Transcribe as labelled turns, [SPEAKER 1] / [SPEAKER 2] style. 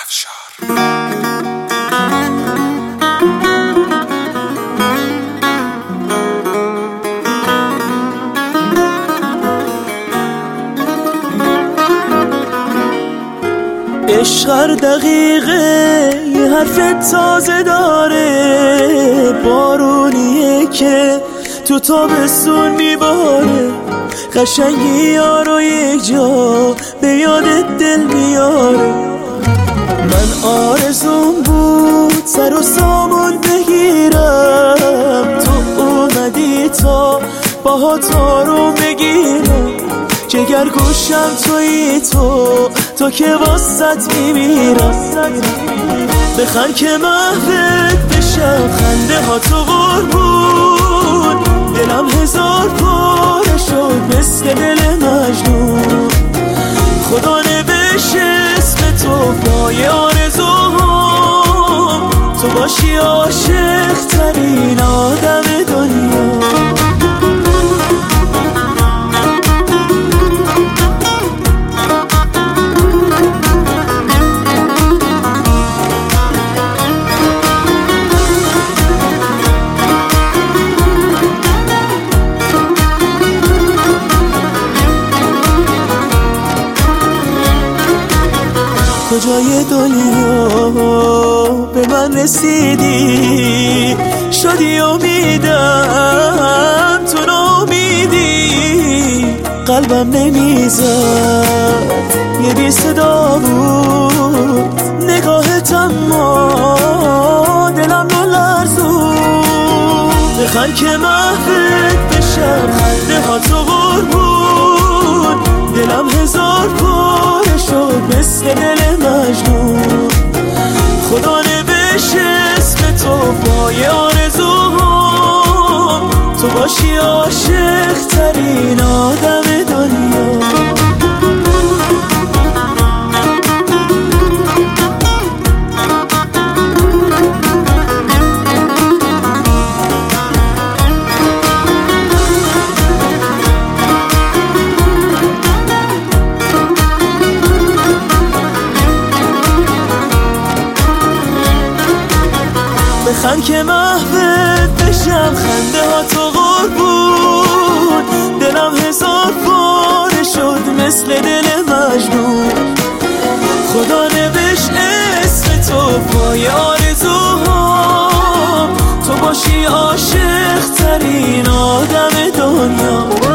[SPEAKER 1] عشق هر دقیقه یه حرف تازه داره، بارونیه که تو تابستون میباره، قشنگی یارو یک جا به یادت دل میاره. من آرزوم بود سر و سامون بگیرم، تو اومدی تا باهات آروم بگیرم، جگر گوشم تویی تو که واسط میمیرم. بخند که محوت بشم، خنده ها تو قربون، دلم هزار پاره شد مثل دل مجنون. خدا نوشت اسم تو پای آرزوهام، تو باشی عاشق ترین آدم دنیا. کجای دنیا به من رسیدی، شدی امیدم تو ناامیدی، قلبم نمیزد یه بی صدا بود، نگاهت اما دلم رو لرزون. بخند که محوت بشم، خنده ها تو قربون، دلم هزار پاره شد مثل دل مجنون. خدا نوشت اسم تو پای آرزوهام، تو باشی عاشق ترین آدم دنیا. بخند که محوت بشم، خنده ها تو قربون، دلم هزار پاره شد مثل دل مجنون. خدا نوشت اسم تو پای آرزوهام، تو باشی عاشق ترین آدم دنیا.